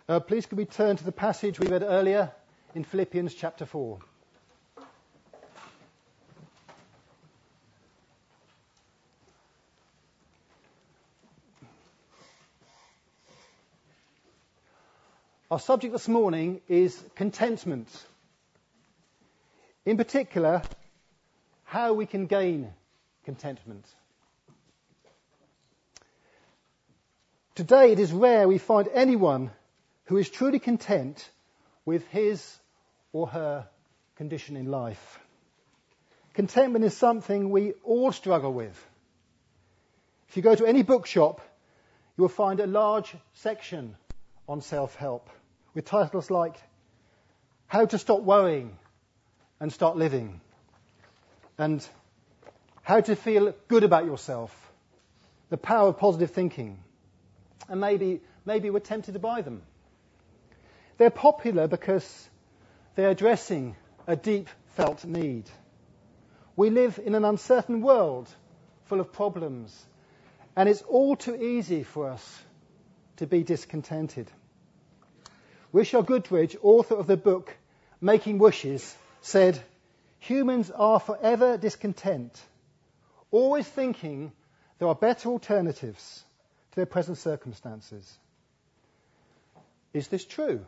Please could we turn to the passage we read earlier in Philippians chapter 4. Our subject this morning is contentment. In particular, how we can gain contentment. Today it is rare we find anyone who is truly content with his or her condition in life. Contentment is something we all struggle with. If you go to any bookshop, you will find a large section on self-help with titles like How to Stop Worrying and Start Living, and How to Feel Good About Yourself, The Power of Positive Thinking. And maybe we're tempted to buy them. They're popular because they're addressing a deep felt need. We live in an uncertain world full of problems, and it's all too easy for us to be discontented. Richard Goodridge, author of the book Making Wishes, said, "Humans are forever discontent, always thinking there are better alternatives to their present circumstances." Is this true?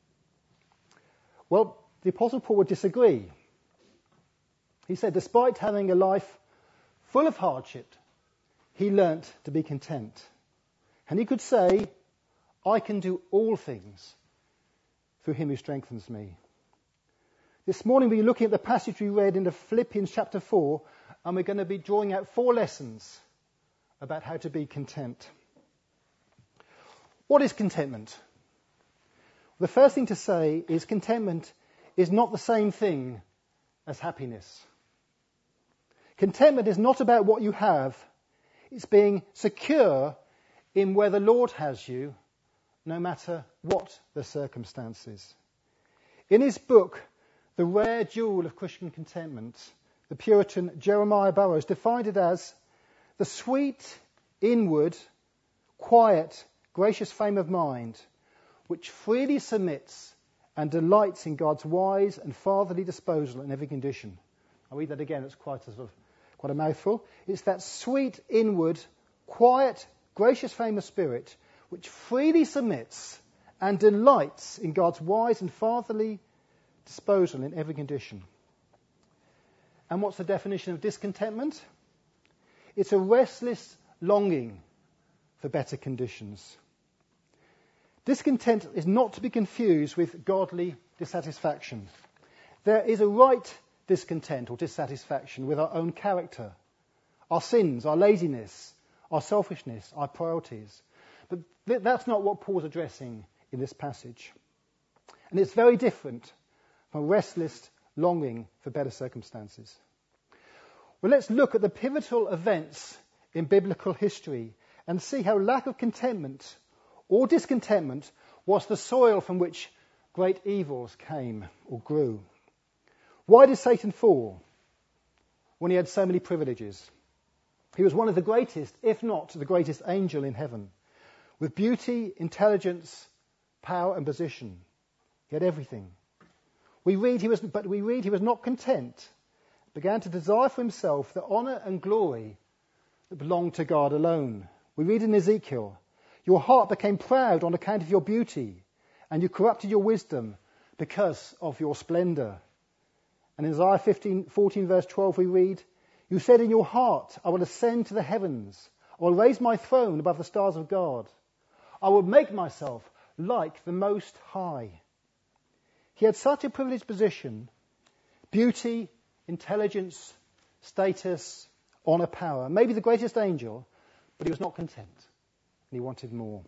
Well, the Apostle Paul would disagree. He said, despite having a life full of hardship, he learnt to be content. And he could say, I can do all things through him who strengthens me. This morning we're looking at the passage we read in the Philippians chapter 4, and we're going to be drawing out 4 lessons about how to be content. What is contentment? The first thing to say is contentment is not the same thing as happiness. Contentment is not about what you have. It's being secure in where the Lord has you, no matter what the circumstances. In his book, The Rare Jewel of Christian Contentment, the Puritan Jeremiah Burroughs defined it as the sweet, inward, quiet, gracious frame of mind which freely submits and delights in God's wise and fatherly disposal in every condition. I'll read that again, it's quite a mouthful. It's that sweet, inward, quiet, gracious frame of spirit which freely submits and delights in God's wise and fatherly disposal in every condition. And what's the definition of discontentment? It's a restless longing for better conditions. Discontent is not to be confused with godly dissatisfaction. There is a right discontent or dissatisfaction with our own character, our sins, our laziness, our selfishness, our priorities. But that's not what Paul's addressing in this passage. And it's very different from a restless longing for better circumstances. Well, let's look at the pivotal events in biblical history and see how lack of contentment or discontentment was the soil from which great evils came or grew. Why did Satan fall when he had so many privileges? He was one of the greatest, if not the greatest angel in heaven, with beauty, intelligence, power and position. He had everything. We read he was not content, began to desire for himself the honour and glory that belonged to God alone. We read in Ezekiel, your heart became proud on account of your beauty, and you corrupted your wisdom because of your splendour. And in Isaiah 14 verse 12 we read, you said in your heart, I will ascend to the heavens. I will raise my throne above the stars of God. I will make myself like the Most High. He had such a privileged position, beauty, intelligence, status, honour, power, maybe the greatest angel, but he was not content. And he wanted more.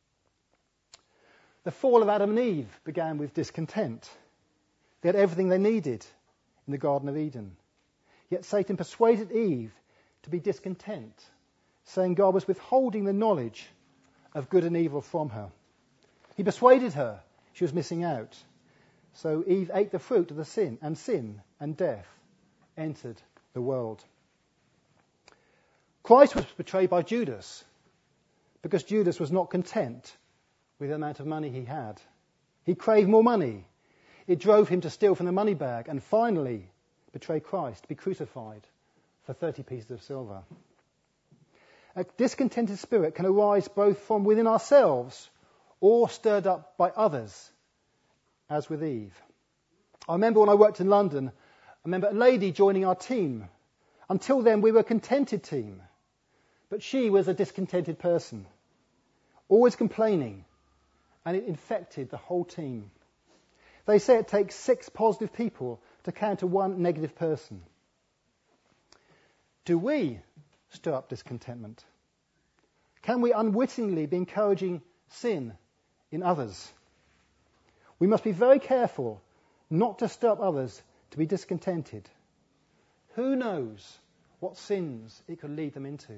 The fall of Adam and Eve began with discontent. They had everything they needed in the Garden of Eden. Yet Satan persuaded Eve to be discontent, saying God was withholding the knowledge of good and evil from her. He persuaded her she was missing out. So Eve ate the fruit of the sin and death entered the world. Christ was betrayed by Judas because Judas was not content with the amount of money he had. He craved more money. It drove him to steal from the money bag and finally betray Christ, be crucified for 30 pieces of silver. A discontented spirit can arise both from within ourselves or stirred up by others, as with Eve. I remember when I worked in London, I remember a lady joining our team. Until then, we were a contented team. But she was a discontented person, always complaining, and it infected the whole team. They say it takes 6 positive people to counter 1 negative person. Do we stir up discontentment? Can we unwittingly be encouraging sin in others? We must be very careful not to stir up others to be discontented. Who knows what sins it could lead them into?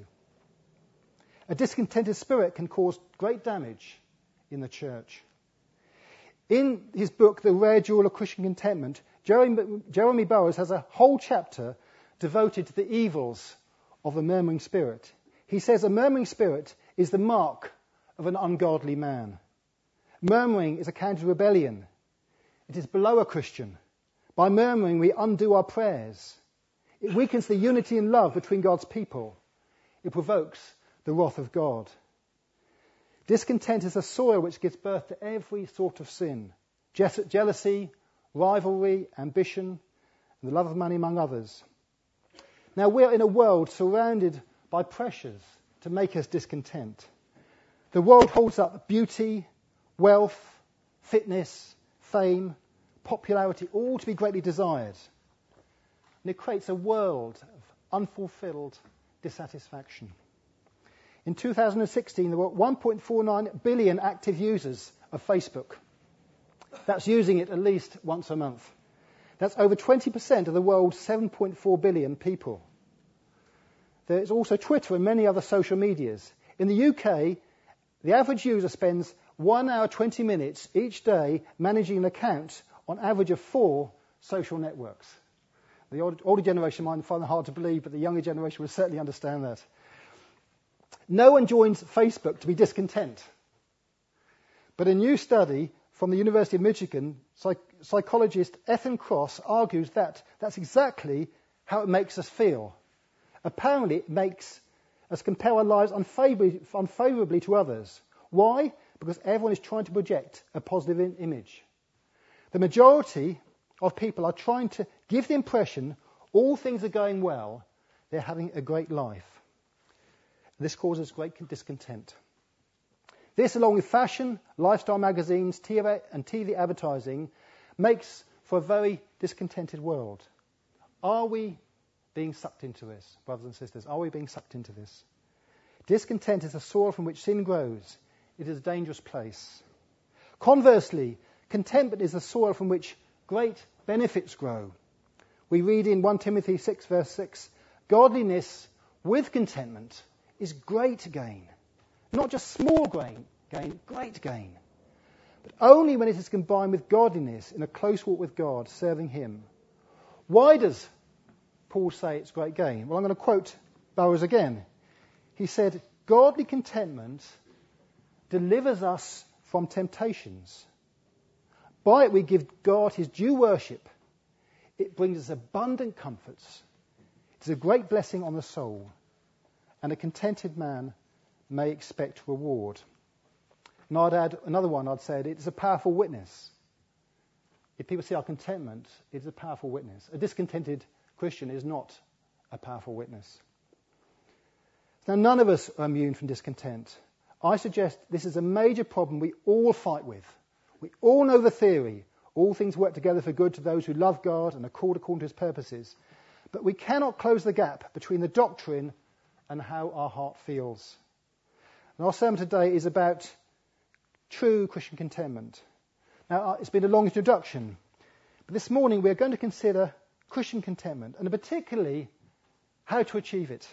A discontented spirit can cause great damage in the church. In his book, The Rare Jewel of Christian Contentment, Jeremy Burroughs has a whole chapter devoted to the evils of a murmuring spirit. He says a murmuring spirit is the mark of an ungodly man. Murmuring is a kind of rebellion. It is below a Christian. By murmuring, we undo our prayers. It weakens the unity and love between God's people. It provokes the wrath of God. Discontent is a soil which gives birth to every sort of sin. Jealousy, rivalry, ambition, and the love of money, among others. Now, we are in a world surrounded by pressures to make us discontent. The world holds up beauty, wealth, fitness, fame, popularity, all to be greatly desired. And it creates a world of unfulfilled dissatisfaction. In 2016, there were 1.49 billion active users of Facebook. That's using it at least once a month. That's over 20% of the world's 7.4 billion people. There is also Twitter and many other social medias. In the UK, the average user spends 1 hour 20 minutes each day managing an account on average of 4 social networks. The older generation might find it hard to believe, but the younger generation will certainly understand that. No one joins Facebook to be discontent. But a new study from the University of Michigan, psychologist Ethan Kross argues that that's exactly how it makes us feel. Apparently, it makes us compare our lives unfavorably to others. Why? Because everyone is trying to project a positive image. The majority of people are trying to give the impression all things are going well, they're having a great life. This causes great discontent. This, along with fashion, lifestyle magazines, TV advertising, makes for a very discontented world. Are we being sucked into this, brothers and sisters? Are we being sucked into this? Discontent is the soil from which sin grows. It is a dangerous place. Conversely, contentment is the soil from which great benefits grow. We read in 1 Timothy 6, verse 6, godliness with contentment is great gain. Not just small gain, great gain. But only when it is combined with godliness in a close walk with God, serving Him. Why does Paul say it's great gain? Well, I'm going to quote Burroughs again. He said, godly contentment delivers us from temptations. By it we give God His due worship. It brings us abundant comforts. It is a great blessing on the soul. And a contented man may expect reward. And I'd add another one. I'd say it is a powerful witness. If people see our contentment, it is a powerful witness. A discontented Christian is not a powerful witness. Now, none of us are immune from discontent. I suggest this is a major problem we all fight with. We all know the theory. All things work together for good to those who love God and are called according to His purposes. But we cannot close the gap between the doctrine and how our heart feels. And our sermon today is about true Christian contentment. Now, it's been a long introduction, but this morning we're going to consider Christian contentment, and particularly how to achieve it.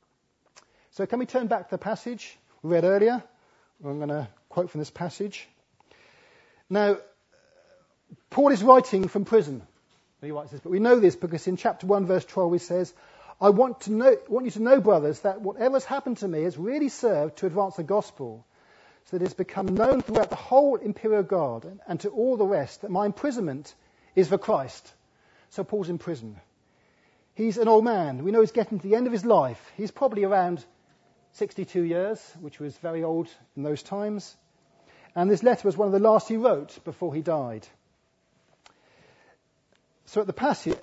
So can we turn back to the passage we read earlier? I'm going to quote from this passage. Now, Paul is writing from prison. He writes this, but we know this because in chapter 1, verse 12, he says, I want you to know, brothers, that whatever has happened to me has really served to advance the gospel, so that it has become known throughout the whole imperial guard and to all the rest that my imprisonment is for Christ. So Paul's in prison. He's an old man. We know he's getting to the end of his life. He's probably around 62 years, which was very old in those times. And this letter was one of the last he wrote before he died. So the passage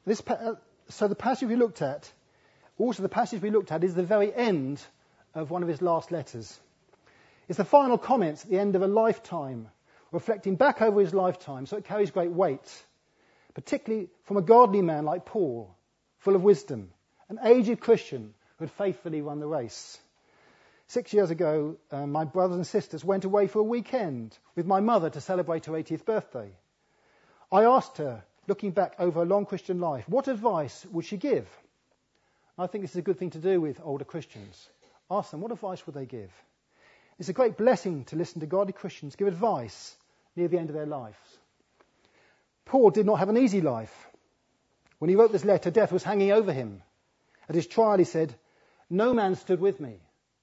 we looked at, also the passage we looked at is the very end of one of his last letters. It's the final comments at the end of a lifetime, reflecting back over his lifetime, so it carries great weight, particularly from a godly man like Paul, full of wisdom, an aged Christian who had faithfully run the race. 6 years ago, my brothers and sisters went away for a weekend with my mother to celebrate her 80th birthday. I asked her, looking back over a long Christian life, what advice would she give? I think this is a good thing to do with older Christians. Ask them, what advice would they give? It's a great blessing to listen to godly Christians give advice near the end of their lives. Paul did not have an easy life. When he wrote this letter, death was hanging over him. At his trial, he said, "No man stood with me."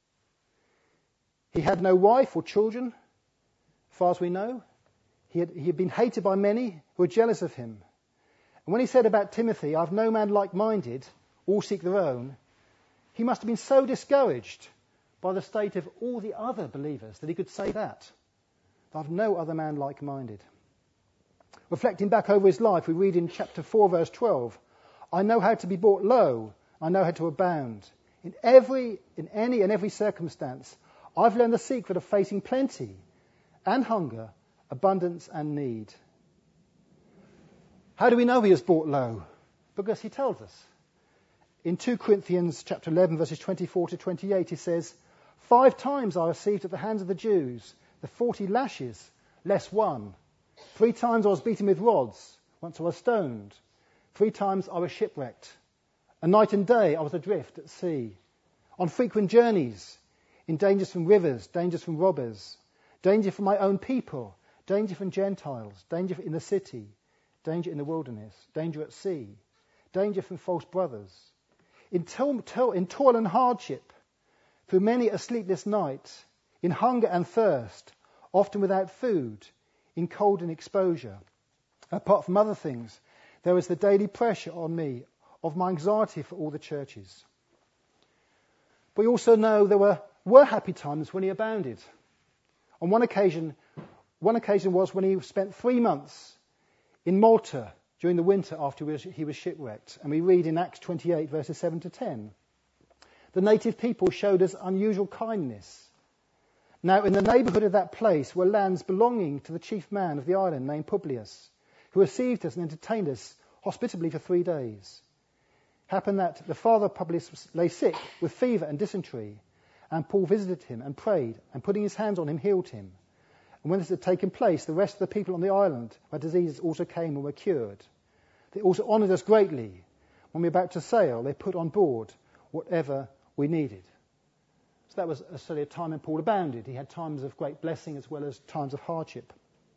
He had no wife or children, as far as we know. He had been hated by many who were jealous of him. And when he said about Timothy, "I've no man like-minded, all seek their own," he must have been so discouraged by the state of all the other believers that he could say that. "I've no other man like-minded." Reflecting back over his life, we read in chapter 4, verse 12, "I know how to be brought low, I know how to abound. In any and every circumstance, I've learned the secret of facing plenty and hunger, abundance and need." How do we know he was brought low? Because he tells us. In 2 Corinthians chapter 11, verses 24 to 28, he says, 5 times I received at the hands of the Jews the 40 lashes, less one. 3 times I was beaten with rods. Once I was stoned. 3 times I was shipwrecked. A night and day I was adrift at sea. On frequent journeys, in dangers from rivers, dangers from robbers, danger from my own people, danger from Gentiles, danger in the city, danger in the wilderness, danger at sea, danger from false brothers, in toil and hardship, through many a sleepless night, in hunger and thirst, often without food, in cold and exposure. Apart from other things, there was the daily pressure on me of my anxiety for all the churches. But we also know there were happy times when he abounded. On one occasion was when he spent 3 months in Malta during the winter after he was shipwrecked. And we read in Acts 28, verses 7 to 10. The native people showed us unusual kindness. Now, in the neighbourhood of that place were lands belonging to the chief man of the island named Publius, who received us and entertained us hospitably for 3 days. It happened that the father of Publius lay sick with fever and dysentery, and Paul visited him and prayed, and putting his hands on him, healed him. And when this had taken place, the rest of the people on the island where diseases also came and were cured. They also honoured us greatly. When we were about to sail, they put on board whatever we needed. So that was certainly a time when Paul abounded. He had times of great blessing as well as times of hardship.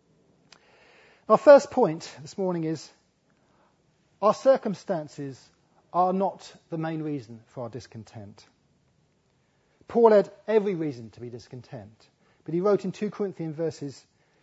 Our first point this morning is our circumstances are not the main reason for our discontent. Paul had every reason to be discontent, but he wrote in 2 Corinthians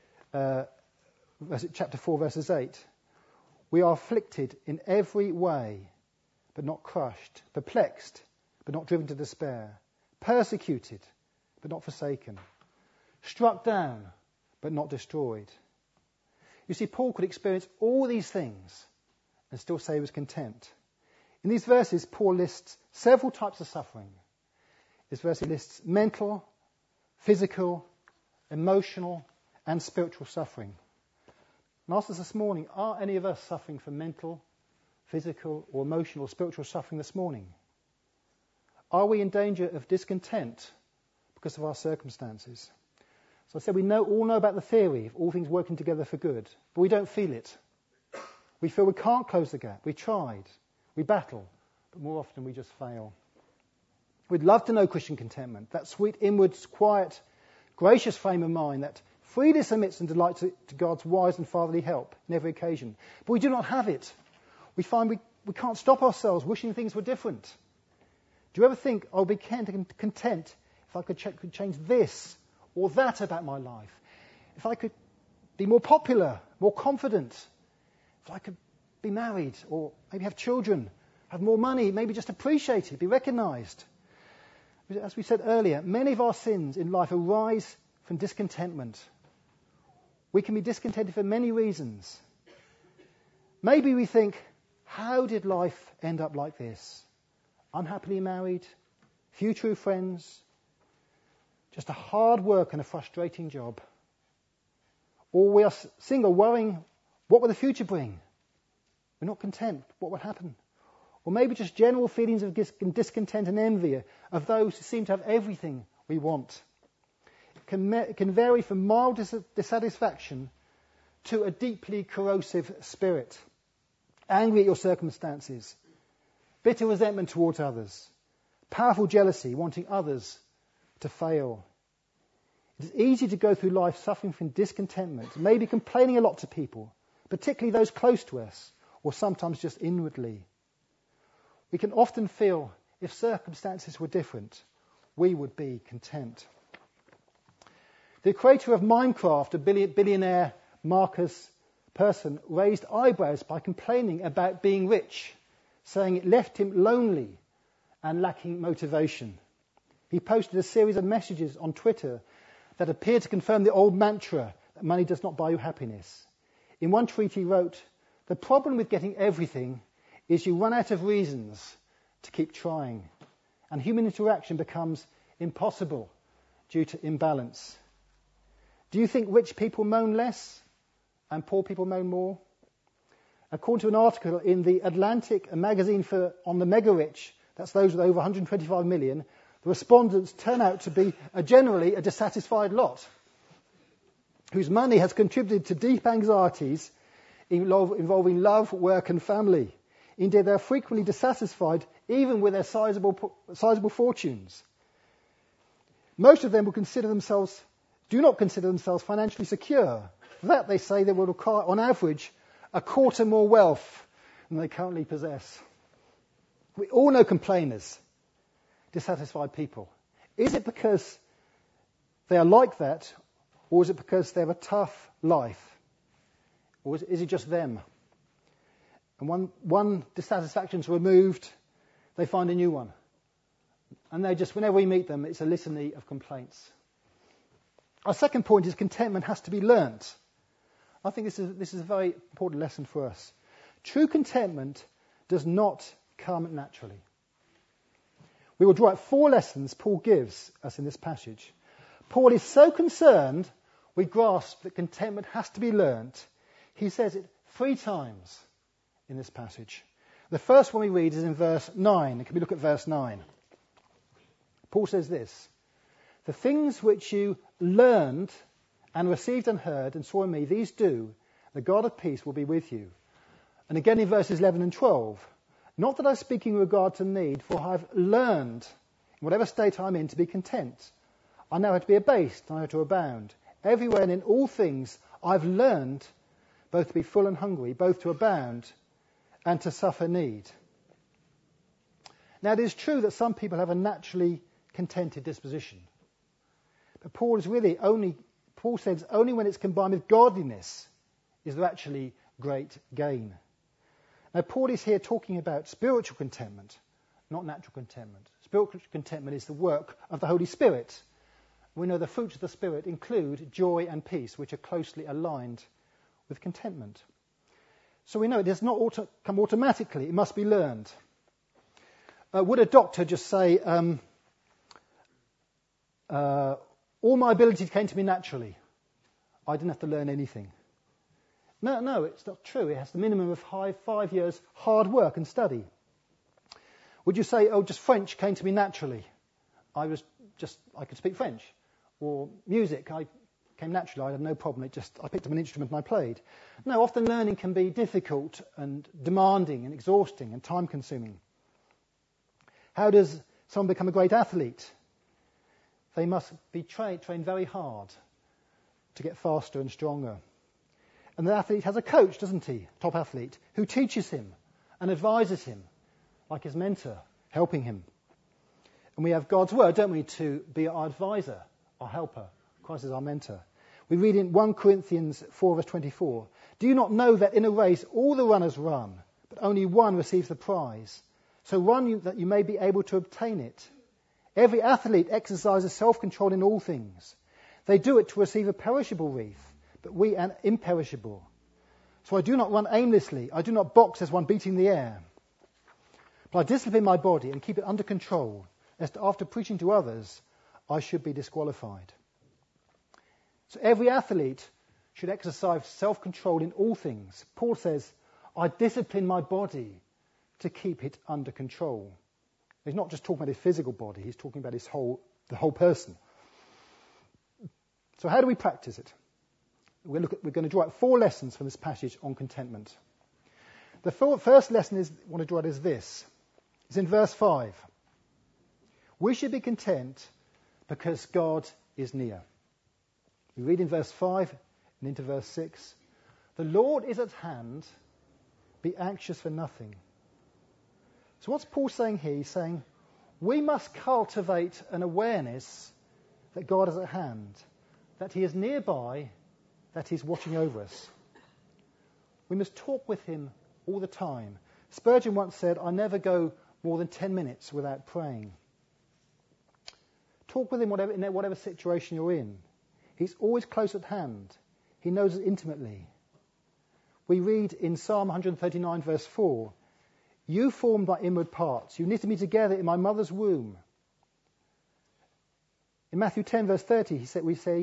chapter 4, verses 8, "We are afflicted in every way, but not crushed, perplexed, but not driven to despair, persecuted, but not forsaken, struck down, but not destroyed." You see, Paul could experience all these things and still say he was content. In these verses, Paul lists several types of suffering. This verse lists mental, physical, emotional, and spiritual suffering. And ask us this morning, are any of us suffering from mental, physical, or emotional, or spiritual suffering this morning? Are we in danger of discontent because of our circumstances? So I said we all know about the theory of all things working together for good, but we don't feel it. We feel we can't close the gap. We tried. We battle. But more often we just fail. We'd love to know Christian contentment, that sweet, inward, quiet, gracious frame of mind that freely submits and delights to God's wise and fatherly help in every occasion. But we do not have it. We find we can't stop ourselves wishing things were different. Do you ever think, I'll be content if I could change this or that about my life. If I could be more popular, more confident, if I could be married or maybe have children, have more money, maybe just appreciated, be recognized. As we said earlier, many of our sins in life arise from discontentment. We can be discontented for many reasons. Maybe we think, how did life end up like this? Unhappily married, few true friends, just a hard work and a frustrating job. Or we are single, worrying, what will the future bring? We're not content. What will happen? Or maybe just general feelings of discontent and envy of those who seem to have everything we want. It can vary from mild dissatisfaction to a deeply corrosive spirit. Angry at your circumstances. Bitter resentment towards others. Powerful jealousy, wanting others to fail. It is easy to go through life suffering from discontentment, maybe complaining a lot to people, particularly those close to us, or sometimes just inwardly. We can often feel if circumstances were different, we would be content. The creator of Minecraft, a billionaire Marcus Persson, raised eyebrows by complaining about being rich, saying it left him lonely and lacking motivation. He posted a series of messages on Twitter that appeared to confirm the old mantra that money does not buy you happiness. In one tweet he wrote, "The problem with getting everything is you run out of reasons to keep trying, and human interaction becomes impossible due to imbalance." Do you think rich people moan less and poor people moan more? According to an article in the Atlantic, a magazine on the mega-rich, that's those with over 125 million, the respondents turn out to be generally a dissatisfied lot, whose money has contributed to deep anxieties involving love, work and family. Indeed, they are frequently dissatisfied even with their sizable fortunes. Most of them do not consider themselves financially secure. For that, they say they will require, on average, a quarter more wealth than they currently possess. We all know complainers, dissatisfied people. Is it because they are like that, or is it because they have a tough life? Or is it just them? And one dissatisfaction's removed, they find a new one. And whenever we meet them, it's a litany of complaints. Our second point is contentment has to be learnt. I think this is a very important lesson for us. True contentment does not come naturally. We will draw out 4 lessons Paul gives us in this passage. Paul is so concerned we grasp that contentment has to be learnt. He says it 3 times in this passage. The first one we read is in verse 9. Can we look at verse 9? Paul says this: "The things which you learned and received and heard and saw in me, these do. The God of peace will be with you." And again in verses 11 and 12. "Not that I speak in regard to need, for I have learned, in whatever state I'm in, to be content. I know how to be abased, I know how to abound. Everywhere and in all things I've learned both to be full and hungry, both to abound and to suffer need." Now it is true that some people have a naturally contented disposition. But Paul says only when it's combined with godliness is there actually great gain. Now Paul is here talking about spiritual contentment, not natural contentment. Spiritual contentment is the work of the Holy Spirit. We know the fruits of the Spirit include joy and peace, which are closely aligned with contentment. So we know it does not come automatically, it must be learned. Would a doctor just say, all my abilities came to me naturally, I didn't have to learn anything? No, it's not true. It has the minimum of 5 years hard work and study. Would you say, just French came to me naturally? I could speak French. Or music, I came naturally, I had no problem. I picked up an instrument and I played. No, often learning can be difficult and demanding and exhausting and time-consuming. How does someone become a great athlete? They must be trained very hard to get faster and stronger. And the athlete has a coach, doesn't he? Top athlete, who teaches him and advises him, like his mentor, helping him. And we have God's word, don't we, to be our advisor, our helper, Christ is our mentor. We read in 1 Corinthians 4 verse 24, do you not know that in a race all the runners run, but only one receives the prize? So run that you may be able to obtain it. Every athlete exercises self-control in all things. They do it to receive a perishable wreath, but we an imperishable. So I do not run aimlessly. I do not box as one beating the air. But I discipline my body and keep it under control, lest after preaching to others, I should be disqualified. So every athlete should exercise self-control in all things. Paul says, I discipline my body to keep it under control. He's not just talking about his physical body, he's talking about the whole person. So how do we practice it? We're going to draw out 4 lessons from this passage on contentment. The first lesson I want to draw out is this. It's in verse 5. We should be content because God is near. We read in verse 5 and into verse 6. The Lord is at hand, be anxious for nothing. So what's Paul saying here? He's saying we must cultivate an awareness that God is at hand, that he is nearby, that he's watching over us. We must talk with him all the time. Spurgeon once said, I never go more than 10 minutes without praying. Talk with him in whatever situation you're in. He's always close at hand. He knows us intimately. We read in Psalm 139 verse 4, you formed my inward parts. You knitted me together in my mother's womb. In Matthew 10 verse 30, he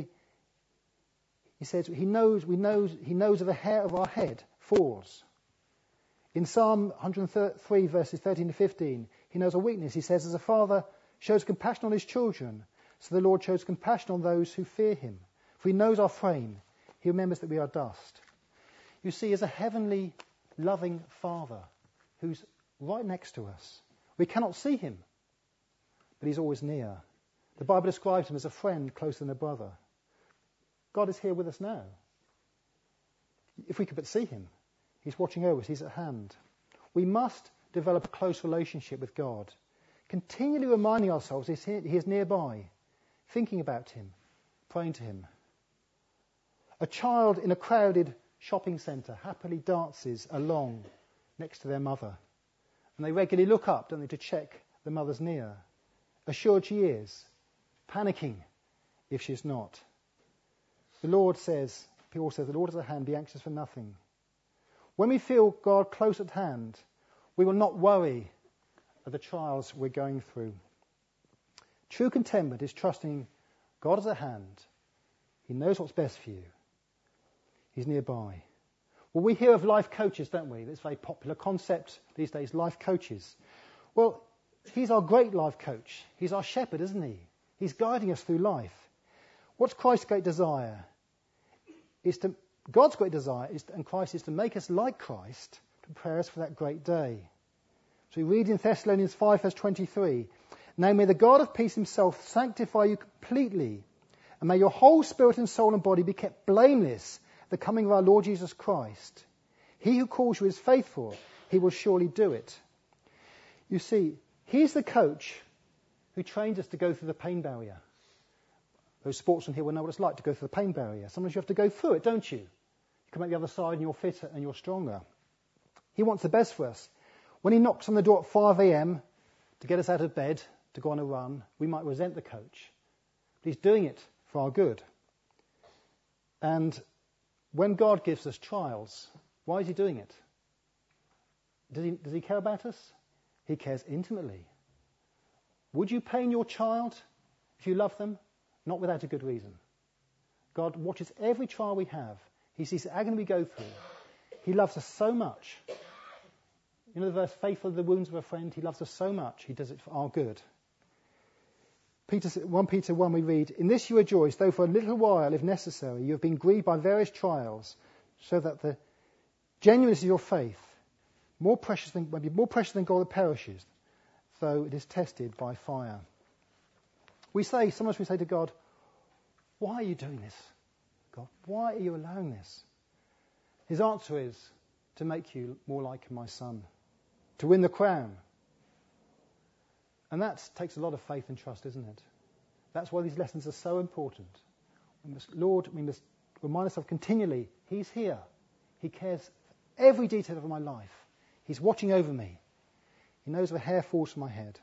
says he knows of the hair of our head falls. In Psalm 103 verses 13 to 15, he knows our weakness. He says, as a father shows compassion on his children, so the Lord shows compassion on those who fear him. For he knows our frame. He remembers that we are dust. You see, as a heavenly, loving Father who's right next to us, we cannot see him, but he's always near. The Bible describes him as a friend closer than a brother. God is here with us now. If we could but see him, he's watching over us, he's at hand. We must develop a close relationship with God, continually reminding ourselves he is nearby, thinking about him, praying to him. A child in a crowded shopping centre happily dances along next to their mother, and they regularly look up, don't they, to check the mother's near, assured she is, panicking if she's not. Paul says, the Lord is at hand, be anxious for nothing. When we feel God close at hand, we will not worry at the trials we're going through. True contentment is trusting God is at hand. He knows what's best for you. He's nearby. Well, we hear of life coaches, don't we? It's a very popular concept these days, life coaches. Well, he's our great life coach. He's our shepherd, isn't he? He's guiding us through life. What's Christ's great desire? God's great desire and Christ is to make us like Christ, to prepare us for that great day. So we read in Thessalonians 5 verse 23, now may the God of peace himself sanctify you completely, and may your whole spirit and soul and body be kept blameless at the coming of our Lord Jesus Christ. He who calls you is faithful, he will surely do it. You see, he's the coach who trains us to go through the pain barrier. Those sportsmen here will know what it's like to go through the pain barrier. Sometimes you have to go through it, don't you? You come out the other side and you're fitter and you're stronger. He wants the best for us. When he knocks on the door at 5 a.m. to get us out of bed, to go on a run, we might resent the coach. But he's doing it for our good. And when God gives us trials, why is he doing it? Does he care about us? He cares intimately. Would you pain your child if you love them? Not without a good reason. God watches every trial we have. He sees the agony we go through. He loves us so much. You know the verse, faithful are the wounds of a friend? He loves us so much, he does it for our good. 1 Peter 1 we read, in this you rejoice, though for a little while, if necessary, you have been grieved by various trials, so that the genuineness of your faith, may be more precious than gold that perishes, though it is tested by fire. Sometimes we say to God, why are you doing this? God, why are you allowing this? His answer is to make you more like my son, to win the crown. And that takes a lot of faith and trust, isn't it? That's why these lessons are so important. We must remind ourselves continually, He's here. He cares for every detail of my life. He's watching over me. He knows if a hair falls from my head.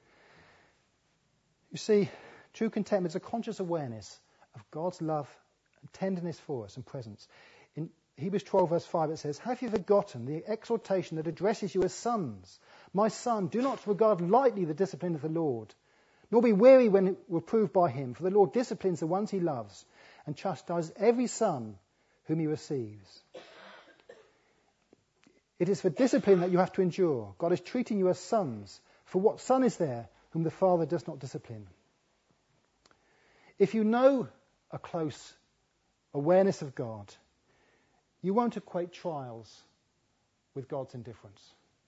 You see, true contentment is a conscious awareness of God's love and tenderness for us and presence. In Hebrews 12 verse 5 it says, "Have you forgotten the exhortation that addresses you as sons? My son, do not regard lightly the discipline of the Lord, nor be weary when reproved by him, for the Lord disciplines the ones he loves and chastises every son whom he receives." It is for discipline that you have to endure. God is treating you as sons. For what son is there whom the Father does not discipline? If you know a close awareness of God, you won't equate trials with God's indifference.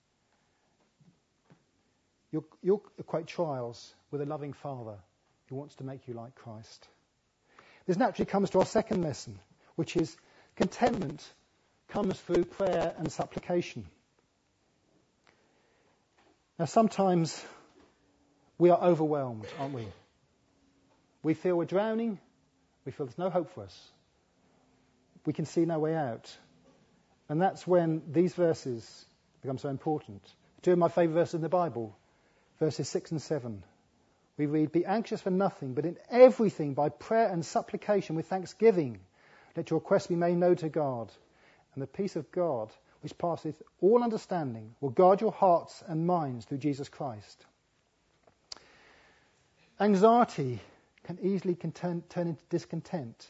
You'll equate trials with a loving Father who wants to make you like Christ. This naturally comes to our second lesson, which is contentment comes through prayer and supplication. Now, sometimes we are overwhelmed, aren't we? We feel we're drowning. We feel there's no hope for us. We can see no way out. And that's when these verses become so important. Two of my favourite verses in the Bible, verses 6 and 7. We read, "Be anxious for nothing, but in everything by prayer and supplication with thanksgiving, let your requests be made known to God. And the peace of God, which passeth all understanding, will guard your hearts and minds through Jesus Christ." Anxiety can easily turn into discontent.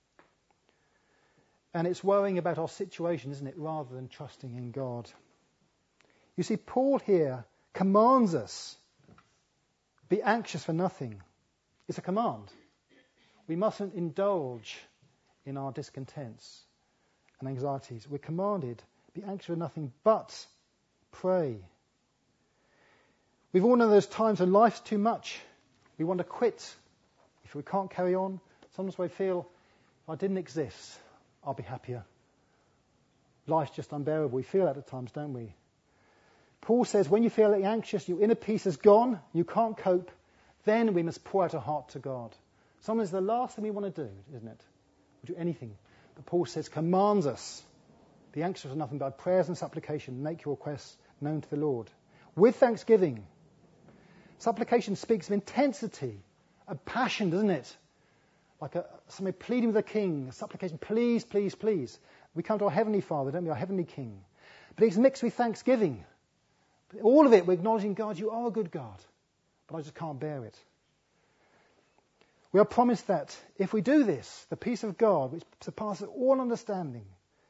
And it's worrying about our situation, isn't it, rather than trusting in God. You see, Paul here commands us, be anxious for nothing. It's a command. We mustn't indulge in our discontents and anxieties. We're commanded, be anxious for nothing, but pray. We've all known those times when life's too much. We want to quit. If we can't carry on, sometimes we feel, if I didn't exist, I'll be happier. Life's just unbearable. We feel that at times, don't we? Paul says, when you feel anxious, your inner peace is gone, you can't cope, then we must pour out our heart to God. Sometimes the last thing we want to do, isn't it? We'll do anything. But Paul says, commands us, be anxious for nothing, by prayers and supplication, make your requests known to the Lord. With thanksgiving. Supplication speaks of intensity, of passion, doesn't it? Like somebody pleading with a king, a supplication, please, please, please. We come to our Heavenly Father, don't we, our Heavenly King. But it's mixed with thanksgiving. All of it, we're acknowledging, God, you are a good God, but I just can't bear it. We are promised that if we do this, the peace of God, which surpasses all understanding,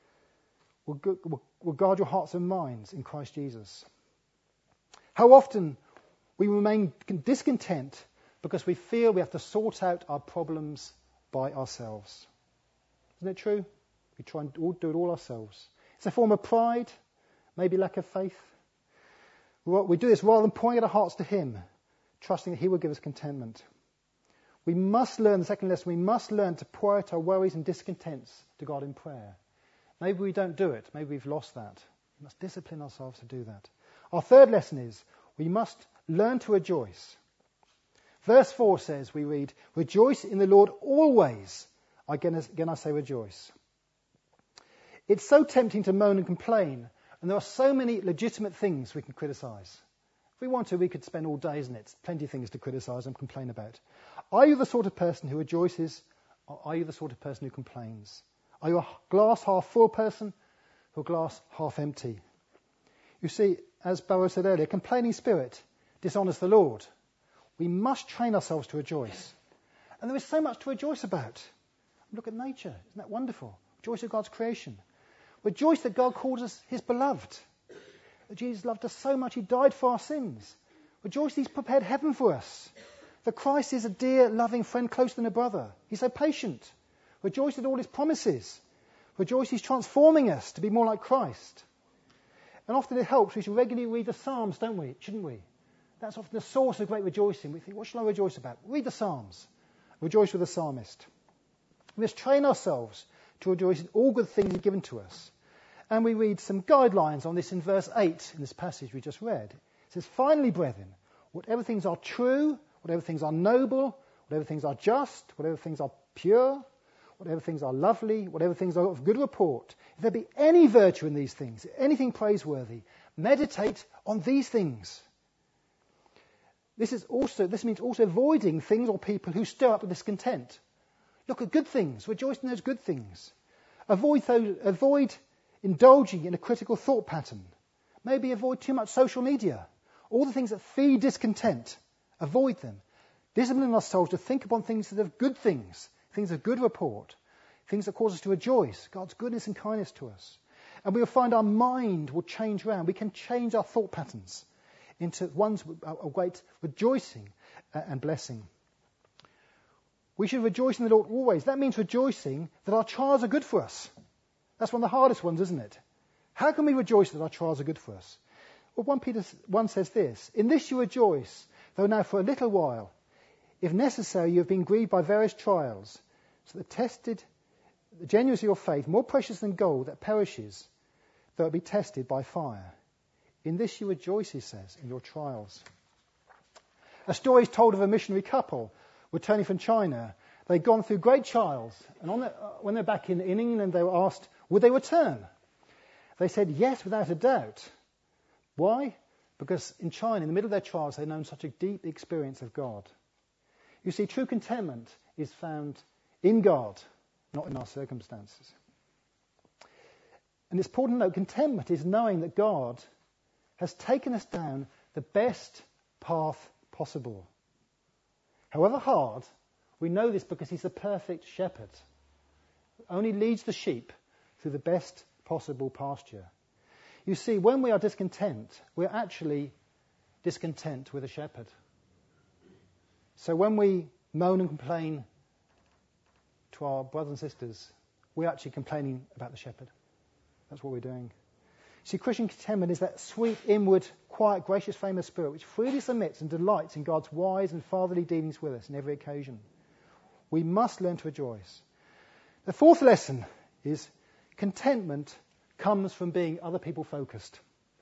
will guard your hearts and minds in Christ Jesus. How often we remain discontent because we feel we have to sort out our problems by ourselves. Isn't it true? We try and do it all ourselves. It's a form of pride, maybe lack of faith. We do this rather than pouring out our hearts to Him, trusting that He will give us contentment. We must learn, the second lesson, we must learn to pour out our worries and discontents to God in prayer. Maybe we don't do it. Maybe we've lost that. We must discipline ourselves to do that. Our third lesson is we must learn to rejoice. Verse 4 says, we read, "Rejoice in the Lord always." Again I say rejoice. It's so tempting to moan and complain, and there are so many legitimate things we can criticise. If we want to, we could spend all day, isn't it? Plenty of things to criticise and complain about. Are you the sort of person who rejoices, or are you the sort of person who complains? Are you a glass half full person, or a glass half empty? You see, as Barrow said earlier, a complaining spirit dishonours the Lord. We must train ourselves to rejoice. And there is so much to rejoice about. Look at nature. Isn't that wonderful? Rejoice at God's creation. Rejoice that God calls us His beloved. That Jesus loved us so much He died for our sins. Rejoice that He's prepared heaven for us. That Christ is a dear, loving friend, closer than a brother. He's so patient. Rejoice at all His promises. Rejoice He's transforming us to be more like Christ. And often it helps. We should regularly read the Psalms, don't we? Shouldn't we? That's often the source of great rejoicing. We think, what shall I rejoice about? Read the Psalms. Rejoice with the psalmist. We must train ourselves to rejoice in all good things He's given to us. And we read some guidelines on this in verse 8 in this passage we just read. It says, "Finally, brethren, whatever things are true, whatever things are noble, whatever things are just, whatever things are pure, whatever things are lovely, whatever things are of good report, if there be any virtue in these things, anything praiseworthy, meditate on these things. This means also avoiding things or people who stir up discontent. Look at good things, rejoice in those good things. Avoid indulging in a critical thought pattern. Maybe avoid too much social media. All the things that feed discontent, avoid them. Discipline ourselves to think upon things that are good things of good report, things that cause us to rejoice, God's goodness and kindness to us. And we will find our mind will change around. We can change our thought patterns into ones of great rejoicing and blessing. We should rejoice in the Lord always. That means rejoicing that our trials are good for us. That's one of the hardest ones, isn't it? How can we rejoice that our trials are good for us? Well, 1 Peter 1 says this, "In this you rejoice, though now for a little while, if necessary you have been grieved by various trials, so that the genuineness of your faith, more precious than gold that perishes, though it be tested by fire. In this you rejoice," he says, "in your trials." A story is told of a missionary couple returning from China. They'd gone through great trials, and when they're back in England, they were asked, would they return? They said yes, without a doubt. Why? Because in China, in the middle of their trials, they'd known such a deep experience of God. You see, true contentment is found in God, not in our circumstances. And it's important to note, contentment is knowing that God has taken us down the best path possible. However hard, we know this because he's the perfect shepherd. Only leads the sheep through the best possible pasture. You see, when we are discontent, we're actually discontent with the shepherd. So when we moan and complain to our brothers and sisters, we're actually complaining about the shepherd. That's what we're doing. See, Christian contentment is that sweet, inward, quiet, gracious flame of spirit which freely submits and delights in God's wise and fatherly dealings with us in every occasion. We must learn to rejoice. The fourth lesson is contentment comes from being other people focused.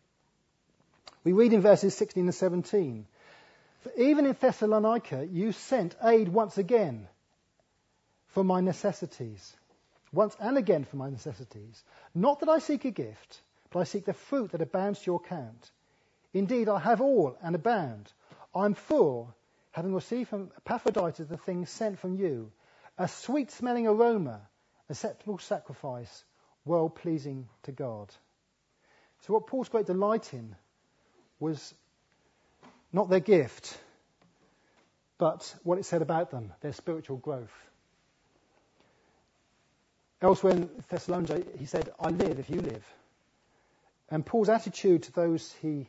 We read in verses 16 and 17, "For even in Thessalonica you sent aid once again for my necessities. Once and again for my necessities. Not that I seek a gift, but I seek the fruit that abounds to your account. Indeed, I have all and abound. I am full, having received from Epaphroditus the things sent from you, a sweet-smelling aroma, acceptable sacrifice, well-pleasing to God." So what Paul's great delight in was not their gift, but what it said about them, their spiritual growth. Elsewhere in Thessalonica, he said, "I live if you live." And Paul's attitude to the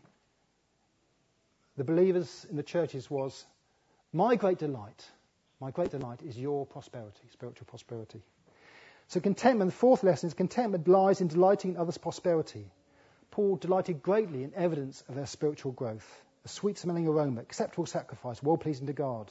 believers in the churches was, my great delight is your prosperity, spiritual prosperity. So contentment, the fourth lesson is contentment lies in delighting in others' prosperity. Paul delighted greatly in evidence of their spiritual growth, a sweet-smelling aroma, acceptable sacrifice, well-pleasing to God.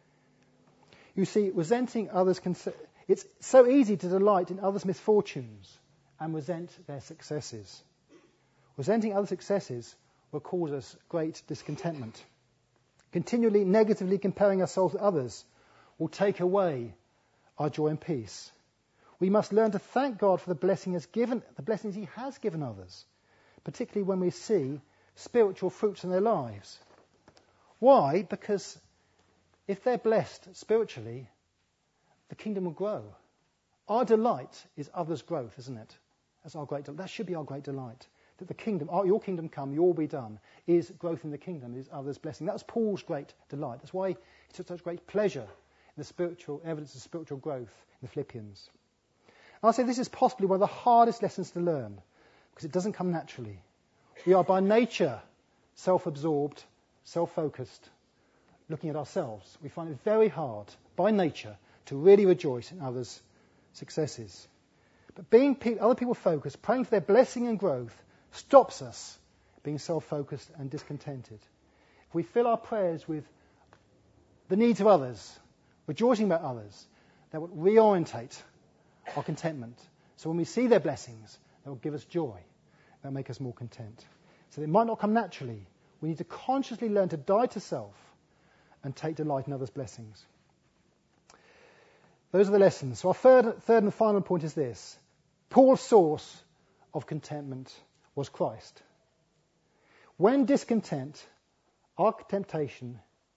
You see, resenting others, it's so easy to delight in others' misfortunes and resent their successes. Resenting other successes will cause us great discontentment. Continually negatively comparing ourselves with others will take away our joy and peace. We must learn to thank God for the blessings he has given others, particularly when we see spiritual fruits in their lives. Why? Because if they're blessed spiritually, the kingdom will grow. Our delight is others' growth, isn't it? That should be our great delight. That the kingdom, your kingdom come, your will be done, is growth in the kingdom, is others' blessing. That was Paul's great delight. That's why he took such great pleasure in the spiritual evidence of spiritual growth in the Philippians. And I'll say this is possibly one of the hardest lessons to learn, because it doesn't come naturally. We are by nature self-absorbed, self-focused, looking at ourselves. We find it very hard, by nature, to really rejoice in others' successes. But being other people focused, praying for their blessing and growth, stops us being self-focused and discontented. If we fill our prayers with the needs of others, rejoicing about others, that will reorientate our contentment. So when we see their blessings, that will give us joy. That will make us more content. So it might not come naturally. We need to consciously learn to die to self and take delight in others' blessings. Those are the lessons. So our third and final point is this. Paul's source of contentment was Christ. When discontent, our temptation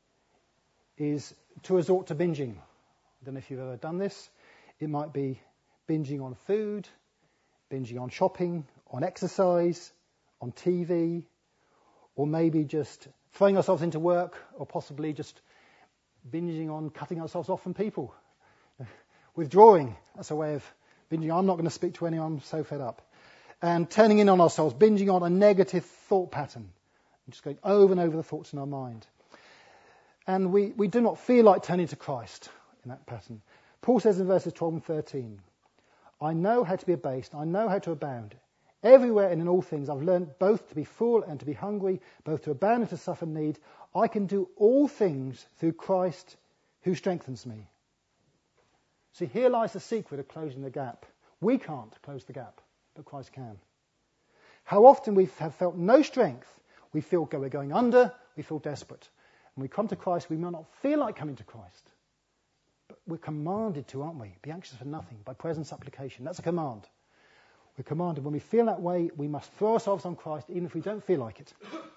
is to resort to binging. I don't know if you've ever done this. It might be binging on food, binging on shopping, on exercise, on TV, or maybe just throwing ourselves into work, or possibly just binging on cutting ourselves off from people. Withdrawing, that's a way of binging. I'm not going to speak to anyone, I'm so fed up. And turning in on ourselves, binging on a negative thought pattern. Just going over and over the thoughts in our mind. And we do not feel like turning to Christ in that pattern. Paul says in verses 12 and 13, I know how to be abased, I know how to abound. Everywhere and in all things I've learned both to be full and to be hungry, both to abound and to suffer need. I can do all things through Christ who strengthens me. See, here lies the secret of closing the gap. We can't close the gap, but Christ can. How often we have felt no strength, we feel we're going under, we feel desperate. When we come to Christ, we may not feel like coming to Christ. But we're commanded to, aren't we? Be anxious for nothing, by prayer and supplication. That's a command. We're commanded. When we feel that way, we must throw ourselves on Christ, even if we don't feel like it.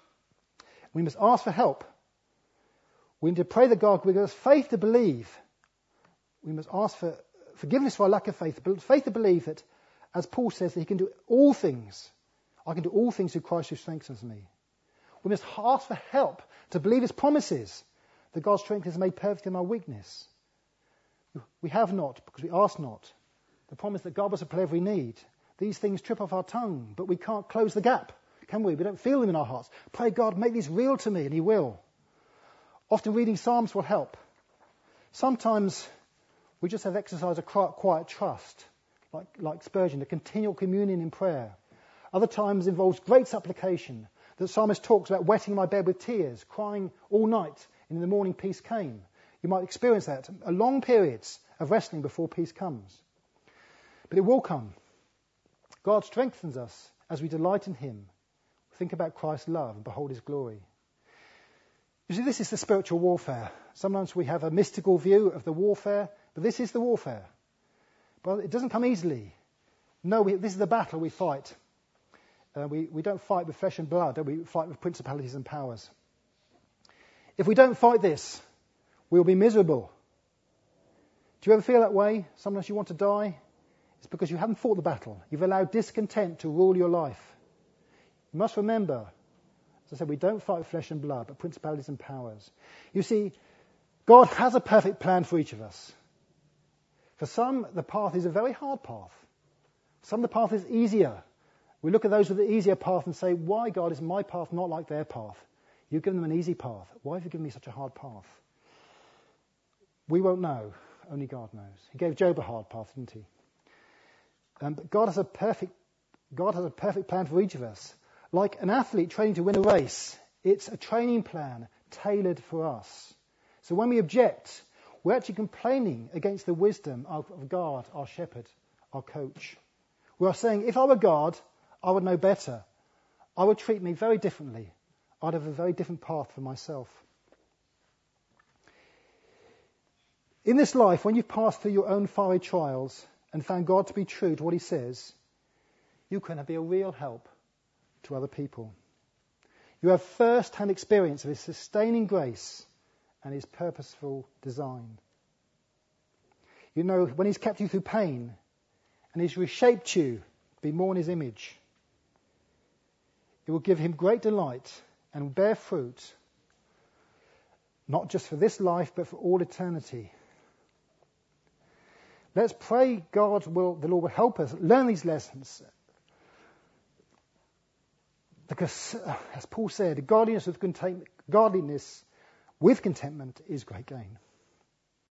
We must ask for help. We need to pray that God will give us faith to believe. We must ask for forgiveness for our lack of faith, but faith to believe that, as Paul says, that he can do all things. I can do all things through Christ who strengthens me. We must ask for help to believe his promises, that God's strength is made perfect in our weakness. We have not, because we ask not. The promise that God will supply every need. These things trip off our tongue, but we can't close the gap, can we? We don't feel them in our hearts. Pray God, make these real to me, and he will. Often reading Psalms will help. Sometimes we just have exercised a quiet trust, like Spurgeon, a continual communion in prayer. Other times involves great supplication. The psalmist talks about wetting my bed with tears, crying all night, and in the morning peace came. You might experience that, long periods of wrestling before peace comes. But it will come. God strengthens us as we delight in him, think about Christ's love and behold his glory. You see, this is the spiritual warfare. Sometimes we have a mystical view of the warfare, but this is the warfare. But it doesn't come easily. No, this is the battle we fight. We don't fight with flesh and blood, we fight with principalities and powers. If we don't fight this, we'll be miserable. Do you ever feel that way? Sometimes you want to die? It's because you haven't fought the battle. You've allowed discontent to rule your life. You must remember, as I said, we don't fight with flesh and blood, but principalities and powers. You see, God has a perfect plan for each of us. For some, the path is a very hard path. For some, the path is easier. We look at those with the easier path and say, why, God, is my path not like their path? You've given them an easy path. Why have you given me such a hard path? We won't know. Only God knows. He gave Job a hard path, didn't he? But God has a perfect plan for each of us. Like an athlete training to win a race, it's a training plan tailored for us. So when we object, we're actually complaining against the wisdom of God, our shepherd, our coach. We are saying, if I were God, I would know better. I would treat me very differently. I'd have a very different path for myself. In this life, when you've passed through your own fiery trials and found God to be true to what he says, you can be a real help to other people. You have first-hand experience of his sustaining grace and his purposeful design. You know when he's kept you through pain and he's reshaped you to be more in his image. It will give him great delight and bear fruit, not just for this life, but for all eternity. Let's pray the Lord will help us learn these lessons. Because, as Paul said, godliness with contentment is great gain.